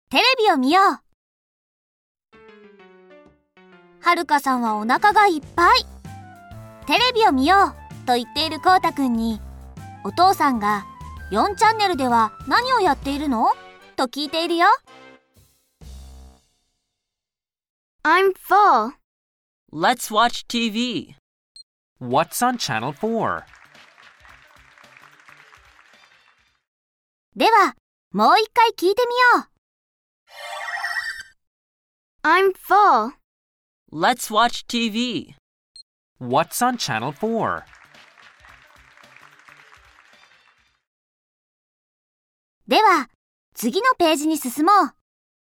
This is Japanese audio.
テレビを見よう。はるかさんはお腹がいっぱい。テレビを見ようと言っているこうたくんに、お父さんが4チャンネルでは何をやっているのと聞いているよ。 I'm full. Let's watch TV. What's on Channel 4? では、もう一回聞いてみよう。 I'm full. Let's watch TV. What's on Channel 4? では、次のページに進もう。